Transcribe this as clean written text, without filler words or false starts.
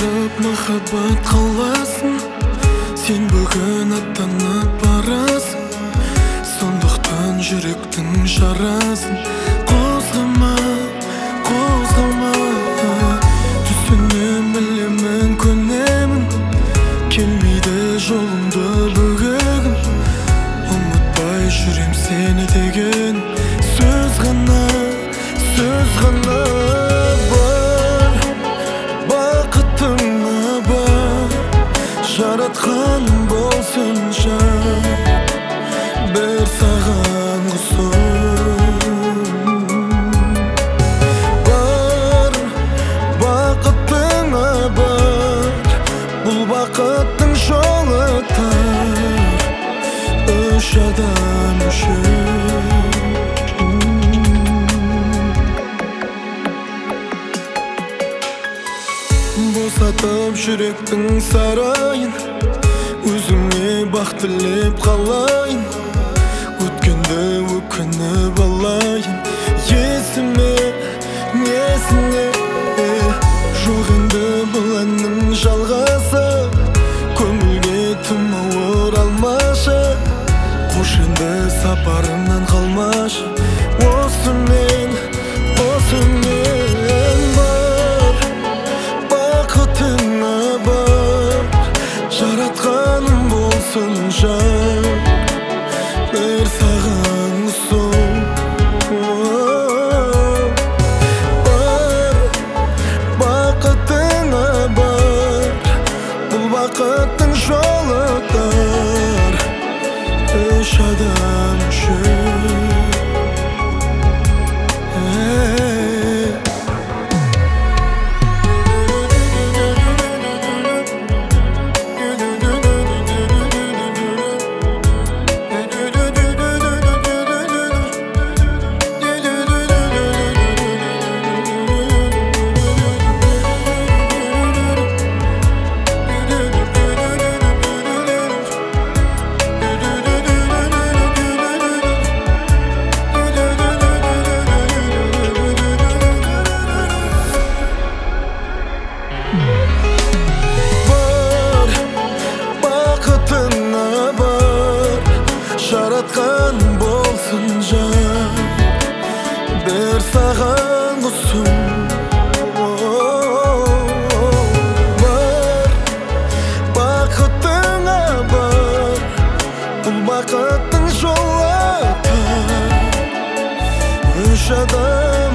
барып махаббат қаласын, сен бүгін аттанып барасың. Сондықтан жүректің жарасын қозғама, қозғама. Түсінем, білемін, көнемін, келмейді жолымды бөгегім. Ұмытпай жүрем сені деген сөз ғана, сөз ғана. Бар, бақытыңа бар, жаратқаным болсынша бір саған құсым. Бар, бақытыңа бар, бұл бақыттың жолы тар, үш адам үшін. Босатып жүректің сарайын, өзіңе бақ тілеп қалайын. Өткенді өкініп алайын, есіме, несіне. Жоқ енді бұл әннің жалғасы, көңілге тым ауыр алмашы. Қош енді сапарымнан қалмашы, осымен, осымен. Бар, бақытыңа бар, жаратқаным болсынша бір саған құсым. Бар, бақытыңа бар, бұл бақыттың жолы тар, үш адам үшін. Жаратқан болсынша бір саған құсым. Бар, бақытыңа бар, бұл бақыттың жолы тар, үш адам